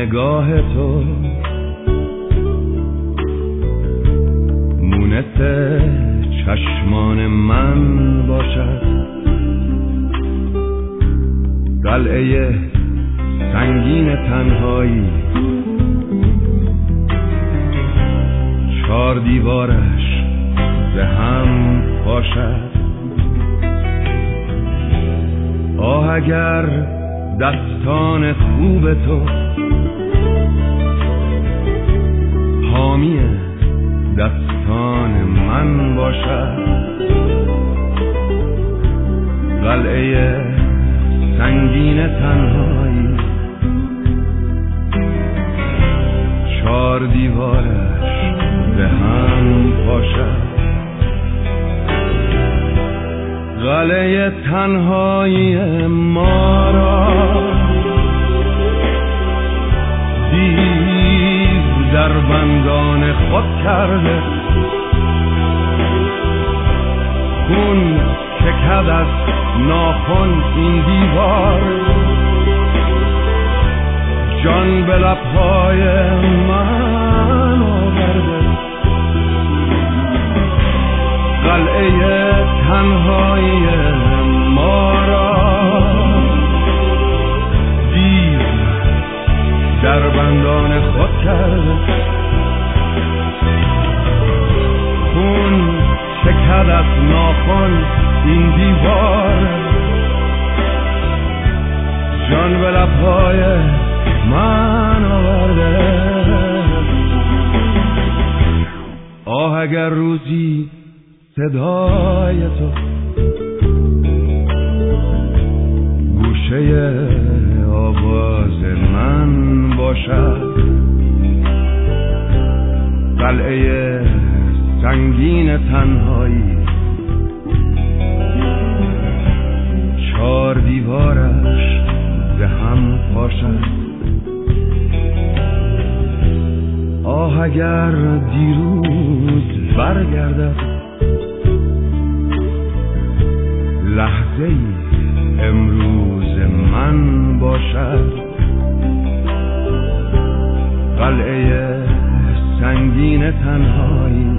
نگاه تو مونس چشمان من باشد، قلعه سنگین تنهایی چار دیوارش به هم باشد. آه اگر دستان خوب تو حامی دستان من باشد، قلعه سنگین تنهایی چار دیوارش به هم باشد. قلعه تنهایی ما را دیو در بندان خود کرده، خون چکد از ناخن این دیوار، جان به لبهای من آورده. قلعه تنهایی ما را دیو در بندان خود کرده، خون چکد از ناخن این دیوار، جان به لبهای من آورده. آه اگر روزی صدای تو گوشه آواز من باشد، قلعه سنگین تنهایی چار دیوارش به هم باشد. آه اگر دیروز برگردد لحظه امروز من باشد، قلعه سنگین تنهایی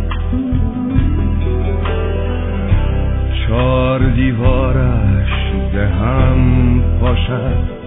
چار دیوارش به هم باشد.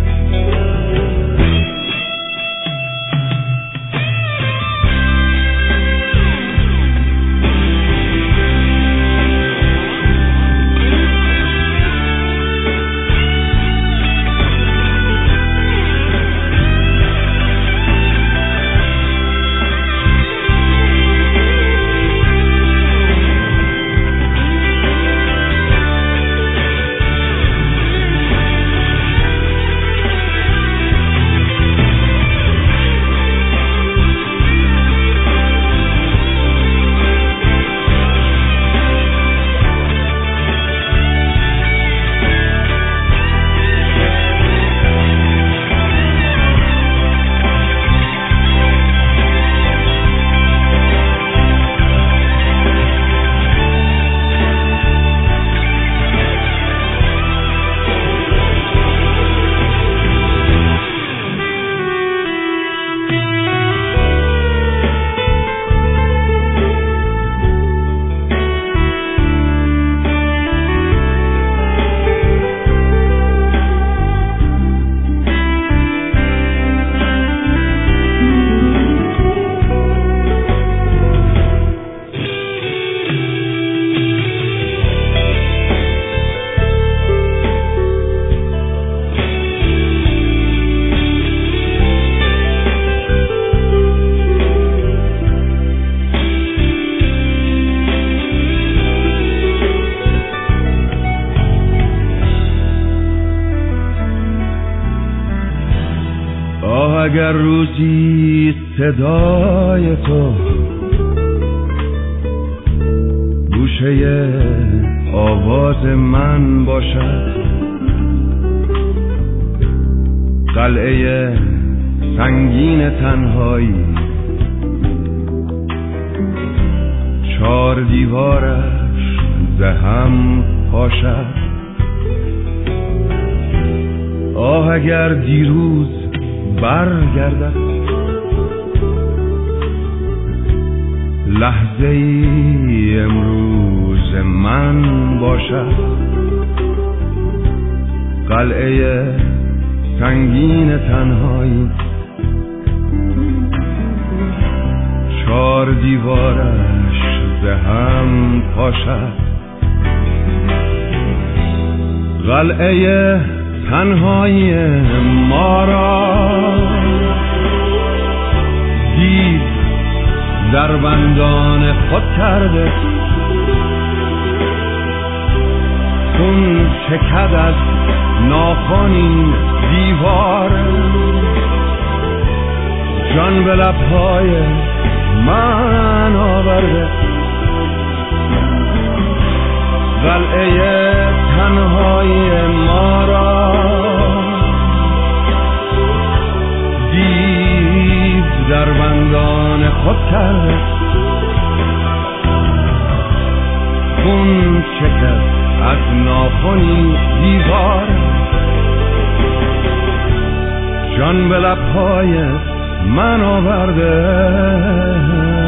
اگر روزی صدای تو گوشه آواز من باشد، قلعه سنگین تنهایی چار دیوارش به هم پاشد. آه اگر دیروز برگردد، لحظه ای امروز من باشد، قلعه سنگین تنهایی، چار دیوارش به هم پاشد، قلعه تنهایی ما را دید در بندان خود کرده، خون چکد از ناخن این دیوار، جان به لبهای من آورده، قلعه تنهایی ما را دید در بندان خود کرده، خون چکد از ناخنی دیوار، جان به لبهای من آورده.